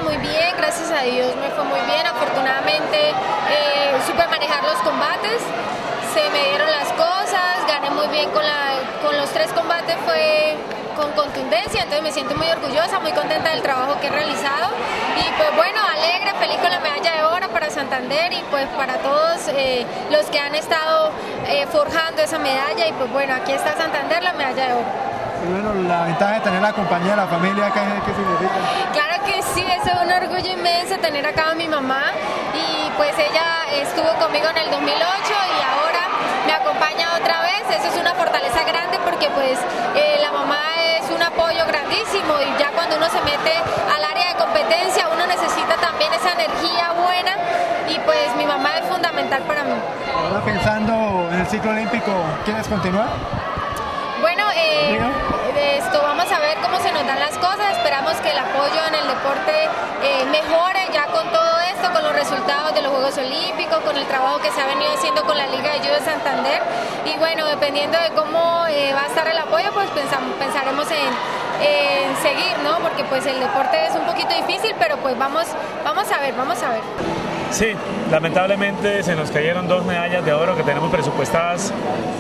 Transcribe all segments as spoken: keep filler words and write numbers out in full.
muy bien, gracias a Dios me fue muy bien. Afortunadamente eh, supe manejar los combates, se me dieron las cosas, gané muy bien con, la, con los tres combates, fue con contundencia, entonces me siento muy orgullosa, muy contenta del trabajo que he realizado y pues bueno, alegre, feliz con la medalla de oro para Santander y pues para todos eh, los que han estado eh, forjando esa medalla y pues bueno, aquí está Santander, la medalla de oro. Y bueno, la ventaja de tener la compañía de la familia, ¿qué, qué significa? Claro que sí, es un orgullo inmenso tener acá a mi mamá y pues ella estuvo conmigo en el dos mil ocho y ahora me acompaña otra vez, eso es una fortaleza grande porque pues eh, la mamá es un apoyo grandísimo y ya cuando uno se mete al área de competencia uno necesita también esa energía buena y pues mi mamá es fundamental para mí. Ahora pensando en el ciclo olímpico, ¿quieres continuar? Bueno, eh, esto vamos a ver cómo se nos dan las cosas, esperamos que el apoyo en el deporte eh, mejore ya con todo esto, con los resultados de los Juegos Olímpicos, con el trabajo que se ha venido haciendo con la Liga de Judo de Santander y bueno, dependiendo de cómo eh, va a estar el apoyo, pues pensamos, pensaremos en, en seguir, ¿no? Porque pues el deporte es un poquito difícil, pero pues vamos, vamos a ver, vamos a ver. Sí, lamentablemente se nos cayeron dos medallas de oro que tenemos presupuestadas.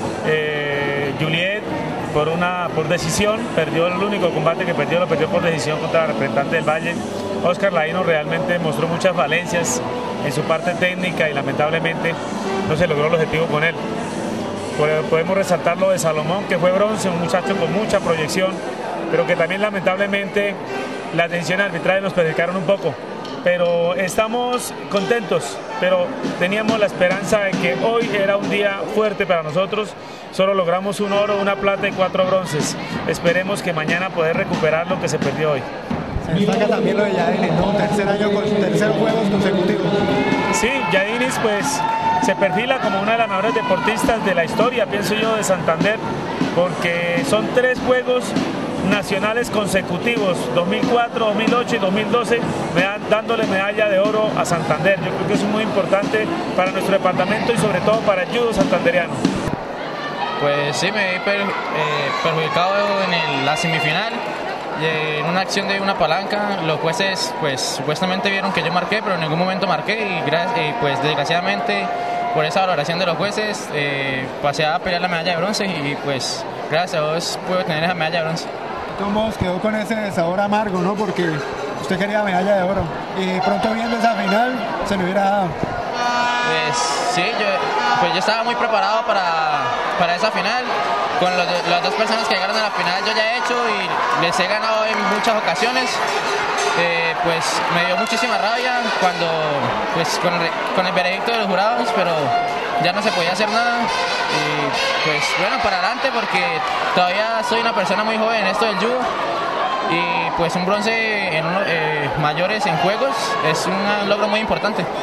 Eh, Juliet por una por decisión perdió el único combate que perdió, lo perdió por decisión contra el representante del Valle. Oscar Laino realmente mostró muchas falencias en su parte técnica y lamentablemente no se logró el objetivo con él. Podemos resaltar lo de Salomón, que fue bronce, un muchacho con mucha proyección, pero que también lamentablemente las decisiones arbitrales nos perjudicaron un poco. Pero estamos contentos, pero teníamos la esperanza de que hoy era un día fuerte para nosotros. Solo logramos un oro, una plata y cuatro bronces. Esperemos que mañana poder recuperar lo que se perdió hoy. Se destaca también lo de Yadinis, ¿no? Tercer año con tercer juegos consecutivos. Sí, Yadinis pues se perfila como una de las mejores deportistas de la historia, pienso yo, de Santander, porque son tres juegos nacionales consecutivos, dos mil cuatro, dos mil ocho y dos mil doce, dándole medalla de oro a Santander. Yo creo que eso es muy importante para nuestro departamento y sobre todo para el judo santanderiano. Pues sí, me vi per, eh, perjudicado en el, la semifinal, eh, en una acción de una palanca. Los jueces pues supuestamente vieron que yo marqué, pero en ningún momento marqué y, y pues desgraciadamente por esa valoración de los jueces eh, pasé a pelear la medalla de bronce y pues gracias a Dios pude tener esa medalla de bronce. De todos modos quedó con ese sabor amargo, ¿no? Porque usted quería medalla de oro y pronto viendo esa final se le hubiera dado. Pues sí, yo, pues yo estaba muy preparado para, para esa final. Con los, las dos personas que llegaron a la final yo ya he hecho y les he ganado en muchas ocasiones. Eh, pues me dio muchísima rabia cuando, pues con, con el veredicto de los jurados, pero ya no se podía hacer nada. Y pues bueno, para adelante porque todavía soy una persona muy joven en esto del judo. Y pues un bronce en uno, eh, mayores en juegos es un logro muy importante.